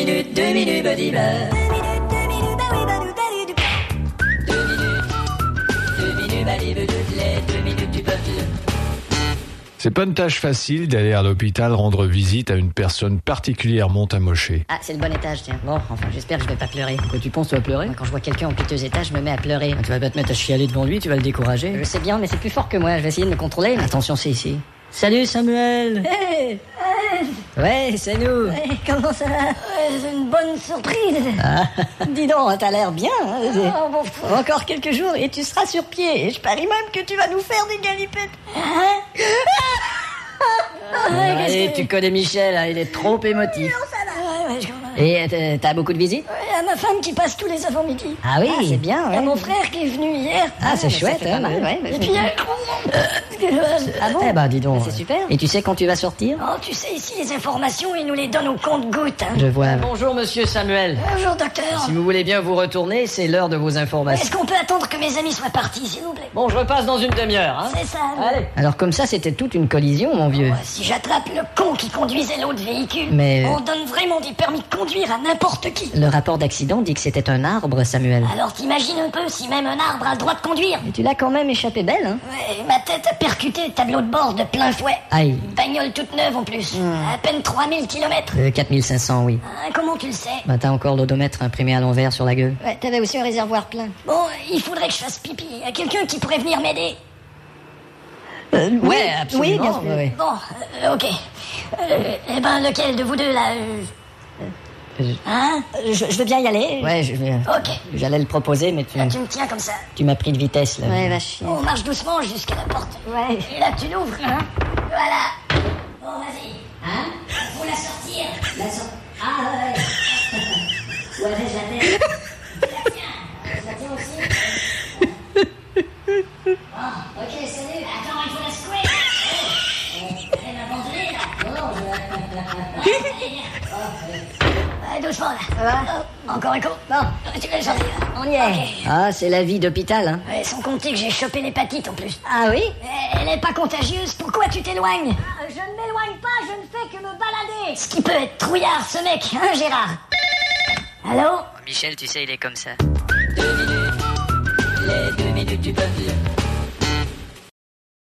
2 minutes, body bar. 2 minutes, balibe toutes les 2 minutes du peuple. C'est pas une tâche facile d'aller à l'hôpital rendre visite à une personne particulièrement amochée. Ah, c'est le bon étage, tiens. Bon, enfin, j'espère que je vais pas pleurer. Quoi, tu penses tu vas pleurer? Quand je vois quelqu'un en piteux état, je me mets à pleurer. Tu vas pas te mettre à chialer devant lui, tu vas le décourager. Je sais bien, mais c'est plus fort que moi. Je vais essayer de me contrôler. Mais... Attention, c'est ici. Salut Samuel. Hey, Ouais, c'est nous. hey, comment ça va? C'est une bonne surprise. Ah. Dis donc, t'as l'air bien. Hein. Oh, bon. Encore quelques jours et tu seras sur pied. Et je parie même que tu vas nous faire des galipettes. Hein? Allez, tu connais Michel, hein, il est trop émotif. Ouais, je comprends. Et t'as beaucoup de visites? Il y a ma femme qui passe tous les avant-midi. Ah oui. C'est bien, ouais. Il y a mon frère qui est venu hier. Ah, c'est mais chouette, ça fait pas hein, mal, ouais. Et puis il y a... Ah bon? Eh ben, dis donc. C'est super. Et tu sais quand tu vas sortir? Oh, tu sais, ici, les informations, ils nous les donnent au compte-gouttes. Hein. Je vois. Bonjour monsieur Samuel. Bonjour, docteur. Si vous voulez bien vous retourner, c'est l'heure de vos informations. Est-ce qu'on peut attendre que mes amis soient partis, s'il vous plaît? Bon, je repasse dans une demi-heure, hein. C'est ça. Allez. Alors comme ça, c'était toute une collision, mon vieux. Ouais, si j'attrape le con qui conduisait l'autre véhicule, Mais- on donne vraiment des permis de conduire à n'importe qui. Le rapport d'accident dit que c'était un arbre, Samuel. Alors t'imagines un peu si même un arbre a le droit de conduire. Et tu l'as quand même échappé belle, hein? Ouais, ma tête a percuté le tableau de bord de plein fouet. Aïe. Une bagnole toute neuve en plus. À peine 3000 kilomètres. 4500, oui. Comment tu le sais? Bah t'as encore l'odomètre imprimé à l'envers sur la gueule. Ouais, t'avais aussi un réservoir plein. Bon, il faudrait que je fasse pipi. Y a quelqu'un qui pourrait venir m'aider? Ouais, absolument. Oui, bien sûr. Ouais. Bon, ok. Eh ben, lequel de vous deux, là Hein? Je veux bien y aller. Ouais, Ok. j'allais le proposer, mais tu Là, tu me tiens comme ça. m'as pris de vitesse, là. va chier. On marche doucement jusqu'à la porte. Ouais. Et là, tu l'ouvres, hein? Voilà. Bon, vas-y. Hein? Faut la sortir. Ah, ouais. Ouais, je la tiens. Je la tiens aussi. Bon, ok, salut. Attends, il faut la secouer. Elle m'a abandonné, là. Ouais, doucement, là. Ça va? Encore un coup? Bon, tu veux sortir? On y est. Ok. Ah, c'est la vie d'hôpital, hein. Ouais, sans compter que j'ai chopé l'hépatite en plus. Ah oui? Elle est pas contagieuse, pourquoi tu t'éloignes? Je ne m'éloigne pas, je ne fais que me balader. Ce qui peut être trouillard, ce mec, hein, Gérard? Allô? Michel, tu sais, il est comme ça. 2 minutes, les 2 minutes du peuple.